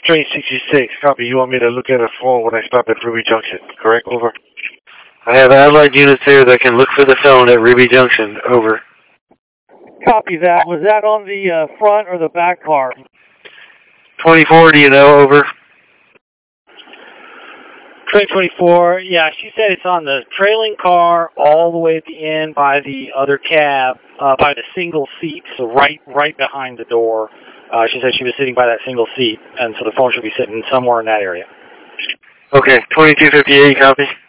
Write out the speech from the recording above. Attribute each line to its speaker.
Speaker 1: Train 66, copy. You want me to look at a phone when I stop at Ruby Junction, correct? Over.
Speaker 2: I have allied units there that can look for the phone at Ruby Junction. Over.
Speaker 3: Copy that. Was that on the front or the back car?
Speaker 2: 24, do you know? Over.
Speaker 3: Train 24, yeah, she said it's on the trailing car all the way at the end by the other cab, by the single seat, so right behind the door. She said she was sitting by that single seat, and so the phone should be sitting somewhere in that area.
Speaker 2: Okay, 2258, copy.